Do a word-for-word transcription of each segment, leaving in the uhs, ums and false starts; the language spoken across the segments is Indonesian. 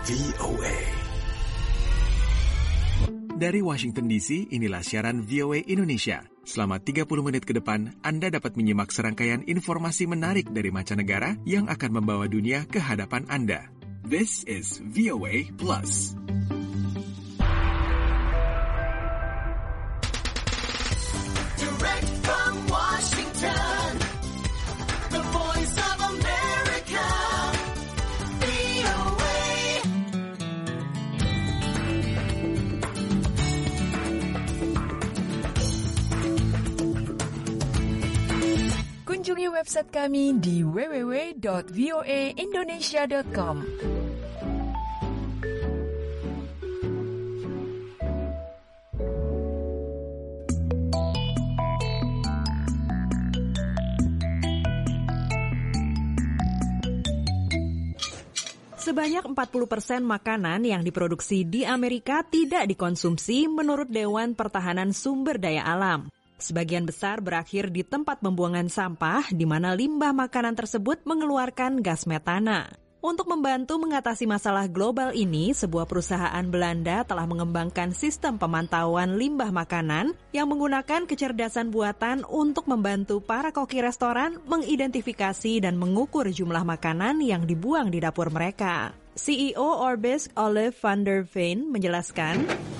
V O A. Dari Washington D C, inilah siaran V O A Indonesia. Selama tiga puluh menit ke depan, Anda dapat menyimak serangkaian informasi menarik dari mancanegara yang akan membawa dunia ke hadapan Anda. This is V O A Plus. Direct from Washington, the voice of America, V O A. Kunjungi website kami di w w w dot v o a indonesia dot com. Sebanyak empat puluh persen makanan yang diproduksi di Amerika tidak dikonsumsi menurut Dewan Pertahanan Sumber Daya Alam. Sebagian besar berakhir di tempat pembuangan sampah di mana limbah makanan tersebut mengeluarkan gas metana. Untuk membantu mengatasi masalah global ini, sebuah perusahaan Belanda telah mengembangkan sistem pemantauan limbah makanan yang menggunakan kecerdasan buatan untuk membantu para koki restoran mengidentifikasi dan mengukur jumlah makanan yang dibuang di dapur mereka. C E O Orbis Olive van der Veen menjelaskan,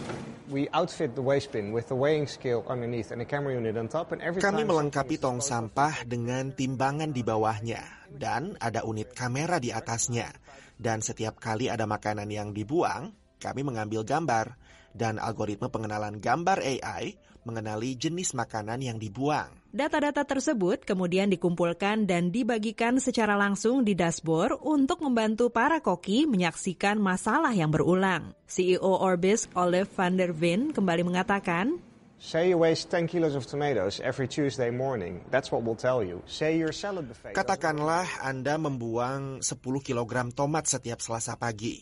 We outfit the waste bin with the weighing scale underneath and a camera unit on top, and every Kami time melengkapi tong sampah dengan timbangan di bawahnya dan ada unit kamera di atasnya. Dan setiap kali ada makanan yang dibuang, kami mengambil gambar dan algoritma pengenalan gambar A I mengenali jenis makanan yang dibuang. Data-data tersebut kemudian dikumpulkan dan dibagikan secara langsung di dashboard untuk membantu para koki menyaksikan masalah yang berulang. C E O Orbis Olive van der Veen kembali mengatakan, Say you waste ten kilos of tomatoes every Tuesday morning. That's what we'll tell you. Say your salad buffet. Katakanlah Anda membuang sepuluh kilogram tomat setiap Selasa pagi.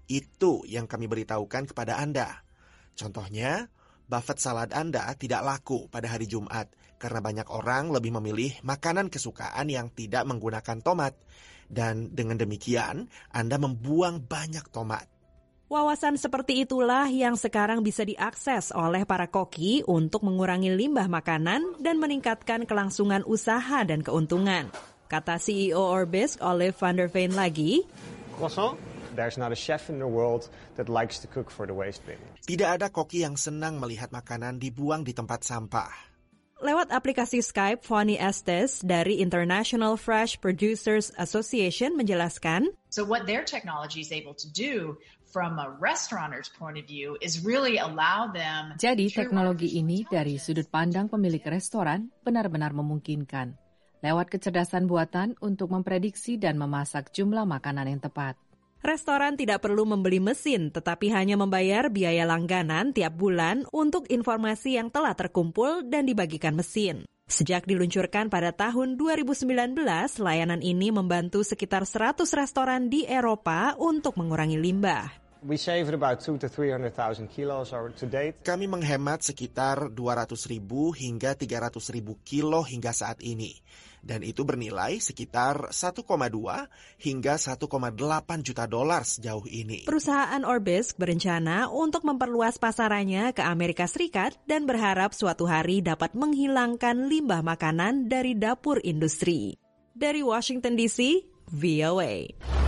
Itu yang kami beritahukan kepada Anda. Contohnya, buffet salad Anda tidak laku pada hari Jumat karena banyak orang lebih memilih makanan kesukaan yang tidak menggunakan tomat. Dan dengan demikian, Anda membuang banyak tomat. Wawasan seperti itulah yang sekarang bisa diakses oleh para koki untuk mengurangi limbah makanan dan meningkatkan kelangsungan usaha dan keuntungan. Kata C E O Orbis Olive van der Veen lagi, Croissant? There's not a chef in the world that likes to cook for the waste bin. Tidak ada koki yang senang melihat makanan dibuang di tempat sampah. Lewat aplikasi Skype, Fonny Estes dari International Fresh Producers Association menjelaskan, So what their technology is able to do from a restaurateur's point of view is really allow them... Jadi teknologi ini dari sudut pandang pemilik restoran benar-benar memungkinkan lewat kecerdasan buatan untuk memprediksi dan memasak jumlah makanan yang tepat. Restoran tidak perlu membeli mesin, tetapi hanya membayar biaya langganan tiap bulan untuk informasi yang telah terkumpul dan dibagikan mesin. Sejak diluncurkan pada tahun dua ribu sembilan belas, layanan ini membantu sekitar seratus restoran di Eropa untuk mengurangi limbah. We saved about two to three hundred thousand kilos to date. Kami menghemat sekitar dua ratus ribu hingga tiga ratus ribu kilo hingga saat ini. Dan itu bernilai sekitar satu koma dua hingga satu koma delapan juta dolar sejauh ini. Perusahaan Orbis berencana untuk memperluas pasarannya ke Amerika Serikat dan berharap suatu hari dapat menghilangkan limbah makanan dari dapur industri. Dari Washington D C, V O A.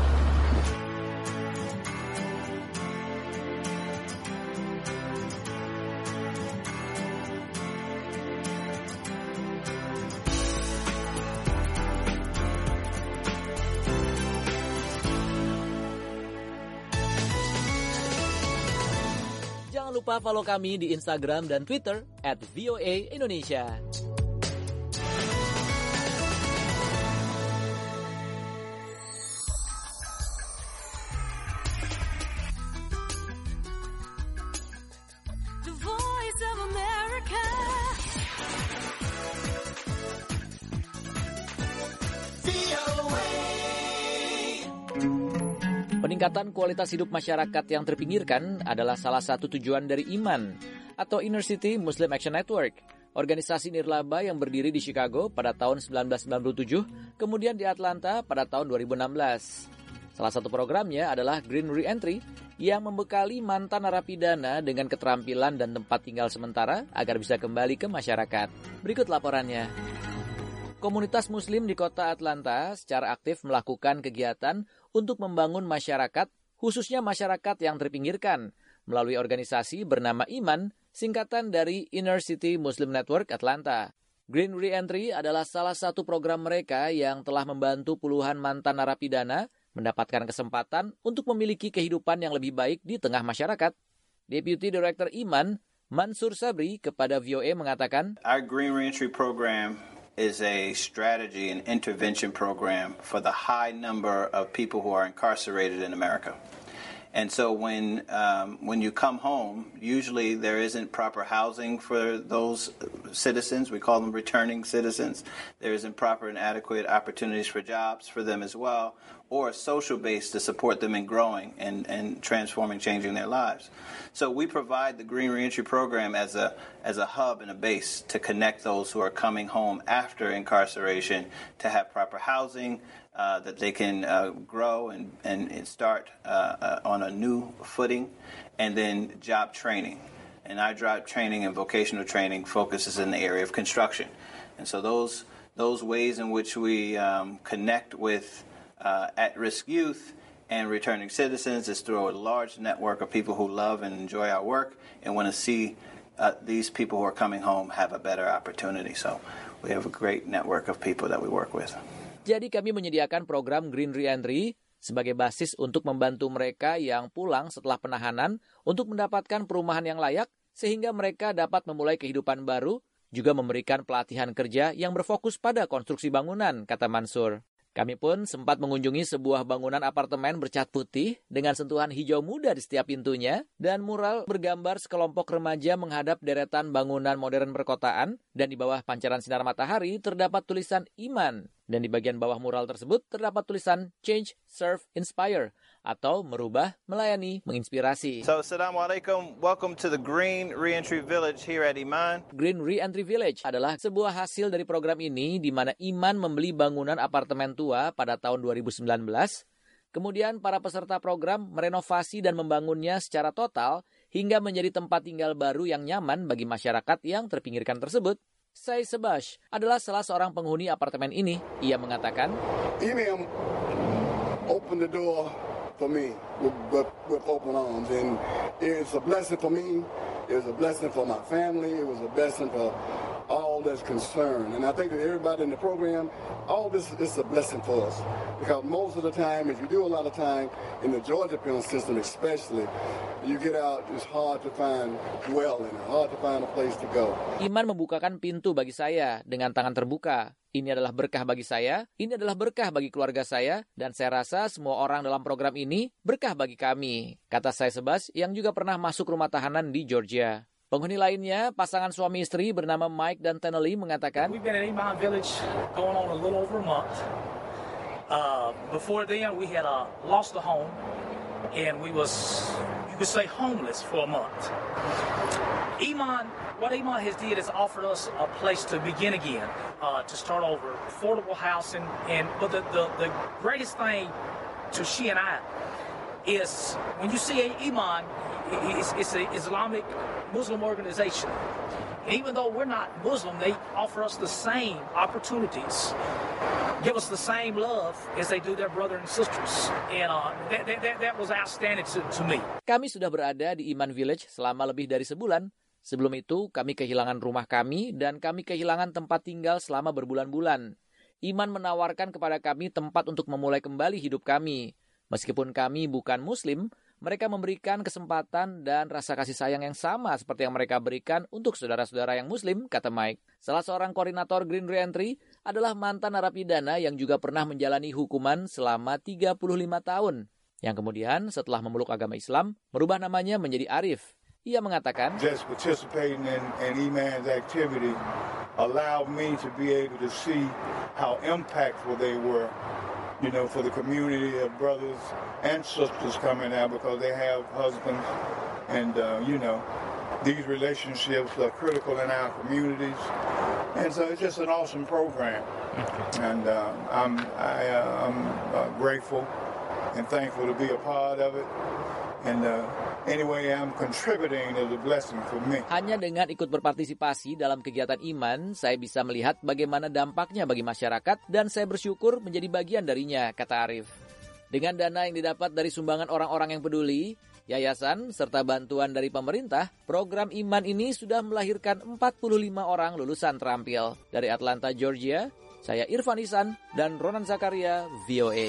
Jangan lupa follow kami di Instagram dan Twitter at V O A Indonesia. The voice of America. V O A. Peningkatan kualitas hidup masyarakat yang terpinggirkan adalah salah satu tujuan dari I M A N atau Inner City Muslim Action Network, organisasi nirlaba yang berdiri di Chicago pada tahun sembilan belas sembilan puluh tujuh, kemudian di Atlanta pada tahun dua ribu enam belas. Salah satu programnya adalah Green Re-Entry yang membekali mantan narapidana dengan keterampilan dan tempat tinggal sementara agar bisa kembali ke masyarakat. Berikut laporannya. Komunitas Muslim di kota Atlanta secara aktif melakukan kegiatan untuk membangun masyarakat, khususnya masyarakat yang terpinggirkan, melalui organisasi bernama Iman, singkatan dari Inner City Muslim Network Atlanta. Green Re-Entry adalah salah satu program mereka yang telah membantu puluhan mantan narapidana mendapatkan kesempatan untuk memiliki kehidupan yang lebih baik di tengah masyarakat. Deputy Director Iman, Mansur Sabri, kepada V O A mengatakan, Our Green Re-Entry program is a strategy and intervention program for the high number of people who are incarcerated in America. And so when um, when you come home, usually there isn't proper housing for those citizens. We call them returning citizens. There isn't proper and adequate opportunities for jobs for them as well, or a social base to support them in growing and, and transforming, changing their lives. So we provide the Green Re-Entry program as a as a hub and a base to connect those who are coming home after incarceration to have proper housing, Uh, that they can uh, grow and, and, and start uh, uh, on a new footing, and then job training. And our job training and vocational training focuses in the area of construction. And so those those ways in which we um, connect with uh, at-risk youth and returning citizens is through a large network of people who love and enjoy our work and want to see uh, these people who are coming home have a better opportunity. So we have a great network of people that we work with. Jadi kami menyediakan program Green Re-Entry sebagai basis untuk membantu mereka yang pulang setelah penahanan untuk mendapatkan perumahan yang layak sehingga mereka dapat memulai kehidupan baru, juga memberikan pelatihan kerja yang berfokus pada konstruksi bangunan, kata Mansur. Kami pun sempat mengunjungi sebuah bangunan apartemen bercat putih dengan sentuhan hijau muda di setiap pintunya dan mural bergambar sekelompok remaja menghadap deretan bangunan modern perkotaan, dan di bawah pancaran sinar matahari terdapat tulisan Iman, dan di bagian bawah mural tersebut terdapat tulisan Change, Serve, Inspire atau merubah, melayani, menginspirasi. So, Assalamualaikum. Welcome to the Green Re-Entry Village here at Iman. Green Re-Entry Village adalah sebuah hasil dari program ini di mana Iman membeli bangunan apartemen tua pada tahun dua ribu sembilan belas. Kemudian para peserta program merenovasi dan membangunnya secara total hingga menjadi tempat tinggal baru yang nyaman bagi masyarakat yang terpinggirkan tersebut. Sai Sebash adalah salah seorang penghuni apartemen ini. Ia mengatakan, Ini open the door for me with, with, with open arms, and it's a blessing for me, it was a blessing for my family, it was a blessing for all that's concerned, and I think that everybody in the program, all this is a blessing for us, because most of the time, if you do a lot of time in the Georgia penal system especially, you get out, it's hard to find dwelling, hard to find a place to go. Iman membukakan pintu bagi saya dengan tangan terbuka. Ini adalah berkah bagi saya, ini adalah berkah bagi keluarga saya, dan saya rasa semua orang dalam program ini berkah bagi kami, kata Sai Sebas yang juga pernah masuk rumah tahanan di Georgia. Penghuni lainnya, pasangan suami istri bernama Mike dan Tenelly mengatakan, We've been in Iman Village going on a little over a month. Uh, before then, we had uh, lost a home, and we was, you could say, homeless for a month. Iman, what Iman has did is offered us a place to begin again, uh, to start over, affordable housing, and but the, the, the greatest thing to she and I is when you see Iman, it's, it's an Islamic Muslim organization. Even though we're not Muslim, they offer us the same opportunities, give us the same love as they do their brother and sisters. And uh, that, that, that was outstanding to, to me. Kami sudah berada di Iman Village selama lebih dari sebulan. Sebelum itu, kami kehilangan rumah kami dan kami kehilangan tempat tinggal selama berbulan-bulan. Iman menawarkan kepada kami tempat untuk memulai kembali hidup kami. Meskipun kami bukan Muslim, mereka memberikan kesempatan dan rasa kasih sayang yang sama seperti yang mereka berikan untuk saudara-saudara yang Muslim, kata Mike. Salah seorang koordinator Green Re-Entry adalah mantan narapidana yang juga pernah menjalani hukuman selama tiga puluh lima tahun, yang kemudian setelah memeluk agama Islam, merubah namanya menjadi Arif. Ia mengatakan, Just participating in, in Iman's activity allowed me to be able to see how impactful they were, you know, for the community of brothers and sisters coming out, because they have husbands, and uh, you know, these relationships are critical in our communities, and so it's just an awesome program, and uh, I'm I, uh, I'm uh, grateful and thankful to be a part of it. And uh, anyway, I'm contributing is a blessing for me. Hanya dengan ikut berpartisipasi dalam kegiatan iman, saya bisa melihat bagaimana dampaknya bagi masyarakat dan saya bersyukur menjadi bagian darinya, kata Arif. Dengan dana yang didapat dari sumbangan orang-orang yang peduli, yayasan, serta bantuan dari pemerintah, program iman ini sudah melahirkan empat puluh lima orang lulusan terampil. Dari Atlanta, Georgia, saya Irfan Isan dan Ronan Zakaria, V O A.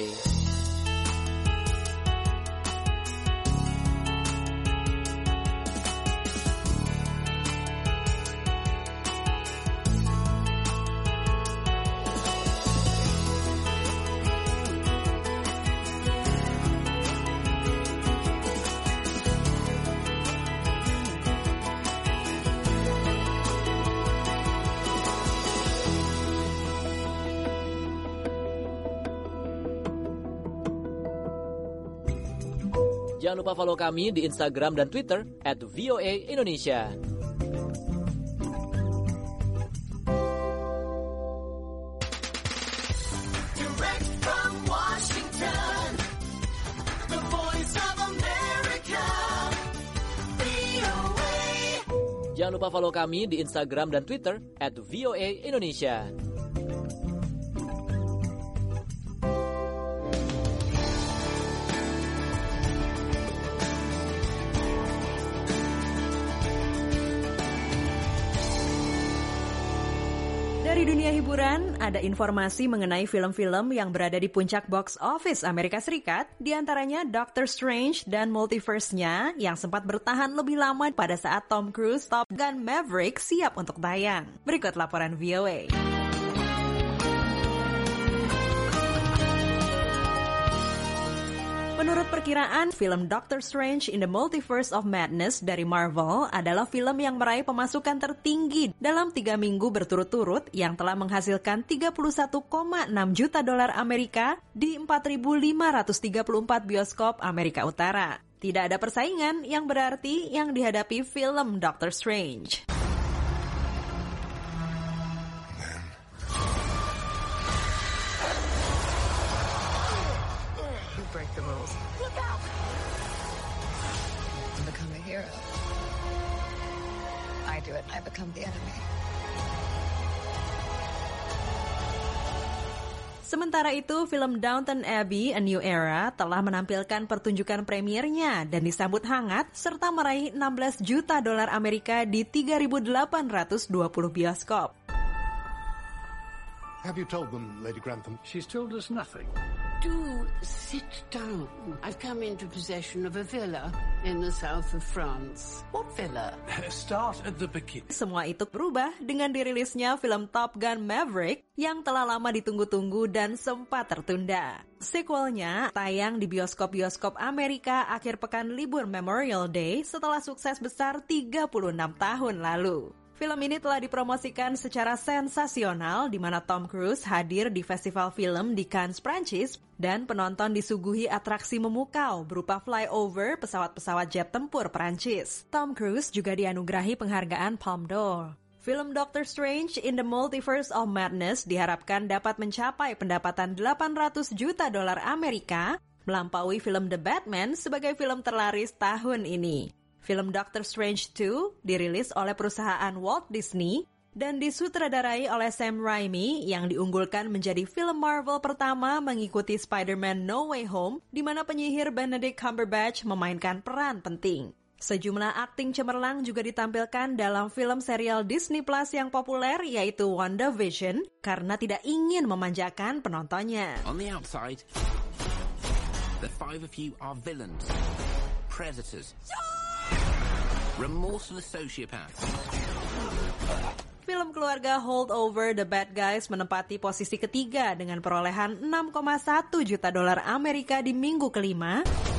Jangan lupa follow kami di Instagram dan Twitter at V O A Indonesia. Direct from Washington, the voice of America, V O A. Jangan lupa follow kami di Instagram dan Twitter at V O A Indonesia. Dari dunia hiburan, ada informasi mengenai film-film yang berada di puncak box office Amerika Serikat, diantaranya Doctor Strange dan Multiverse-nya yang sempat bertahan lebih lama pada saat Tom Cruise Top Gun Maverick siap untuk tayang. Berikut laporan V O A. Menurut perkiraan, film Doctor Strange in the Multiverse of Madness dari Marvel adalah film yang meraih pemasukan tertinggi dalam tiga minggu berturut-turut yang telah menghasilkan tiga puluh satu koma enam juta dolar Amerika di empat ribu lima ratus tiga puluh empat bioskop Amerika Utara. Tidak ada persaingan yang berarti yang dihadapi film Doctor Strange. Break the rules. Look out! Become a hero. I do it, I become the enemy. Sementara itu, film Downton Abbey: A New Era telah menampilkan pertunjukan premiernya dan disambut hangat serta meraih enam belas juta dolar Amerika di tiga ribu delapan ratus dua puluh bioskop. Have you told them, Lady Grantham? She's told us nothing. Do sit down. I've come into possession of a villa in the south of France. What villa? Start at the beginning. Semua itu berubah dengan dirilisnya film Top Gun Maverick yang telah lama ditunggu-tunggu dan sempat tertunda. Sequelnya tayang di bioskop-bioskop Amerika akhir pekan libur Memorial Day setelah sukses besar tiga puluh enam tahun lalu. Film ini telah dipromosikan secara sensasional di mana Tom Cruise hadir di festival film di Cannes, Prancis dan penonton disuguhi atraksi memukau berupa flyover pesawat-pesawat jet tempur Prancis. Tom Cruise juga dianugerahi penghargaan Palme d'Or. Film Doctor Strange in the Multiverse of Madness diharapkan dapat mencapai pendapatan delapan ratus juta dolar Amerika, melampaui film The Batman sebagai film terlaris tahun ini. Film Doctor Strange dua dirilis oleh perusahaan Walt Disney dan disutradarai oleh Sam Raimi yang diunggulkan menjadi film Marvel pertama mengikuti Spider-Man No Way Home, di mana penyihir Benedict Cumberbatch memainkan peran penting. Sejumlah akting cemerlang juga ditampilkan dalam film serial Disney Plus yang populer yaitu WandaVision karena tidak ingin memanjakan penontonnya. On the outside, the five of you are villains, predators. Remorseless sociopath. Film keluarga Holdover: The Bad Guys menempati posisi ketiga dengan perolehan enam koma satu juta dolar Amerika di minggu kelima.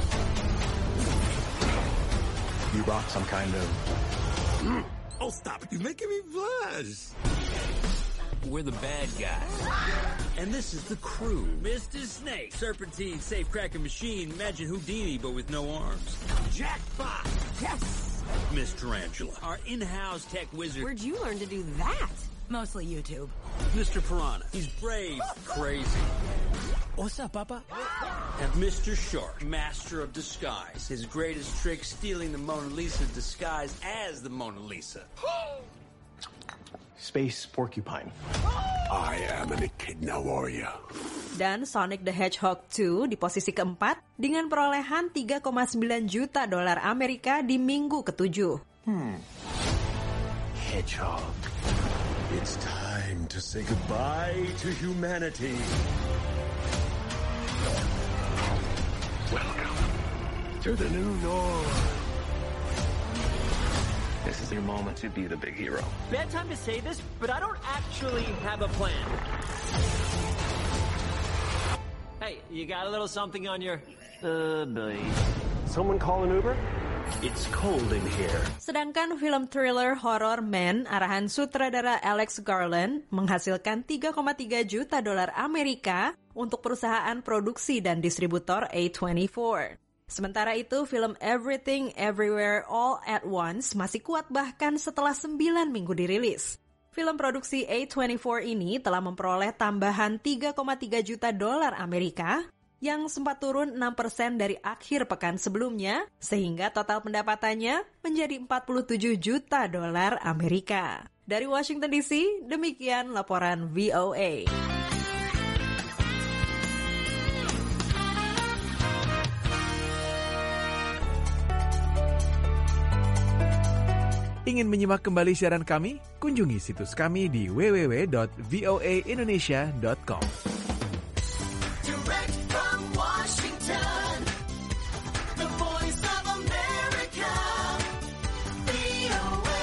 You rock some kind of... Oh, stop. You're making me blush. We're the bad guys. And this is the crew. Mister Snake, Serpentine, Safe-Cracking Machine, imagine Houdini but with no arms. Jackpot! Yes! Miss Tarantula, our in-house tech wizard. Where'd you learn to do that? Mostly YouTube. Mister Piranha, he's brave, crazy. What's up, Papa? And Mister Shark, master of disguise. His greatest trick, stealing the Mona Lisa's disguise as the Mona Lisa. Space Porcupine. I am an echidna warrior. Dan Sonic the Hedgehog dua di posisi keempat dengan perolehan tiga koma sembilan juta dolar Amerika di minggu ketujuh. Hmm. Hedgehog. It's time to say goodbye to humanity. Welcome to the new North. This is your moment to be the big hero. Bad time to say this, but I don't actually have a plan. Hey, you got a little something on your... Uh, boy. Someone call an Uber? It's cold in here. Sedangkan film thriller horror Man arahan sutradara Alex Garland menghasilkan tiga koma tiga juta dolar Amerika untuk perusahaan produksi dan distributor A dua puluh empat. Sementara itu, film Everything Everywhere All at Once masih kuat bahkan setelah sembilan minggu dirilis. Film produksi A dua puluh empat ini telah memperoleh tambahan tiga koma tiga juta dolar Amerika yang sempat turun enam persen dari akhir pekan sebelumnya, sehingga total pendapatannya menjadi empat puluh tujuh juta dolar Amerika. Dari Washington D C, demikian laporan V O A. Ingin menyimak kembali siaran kami? Kunjungi situs kami di w w w dot v o a indonesia dot com. Direct from Washington, the voice of America, V O A.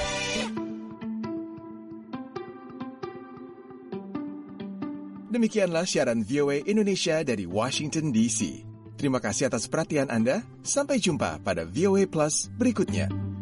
Demikianlah siaran V O A Indonesia dari Washington D C. Terima kasih atas perhatian Anda. Sampai jumpa pada V O A Plus berikutnya.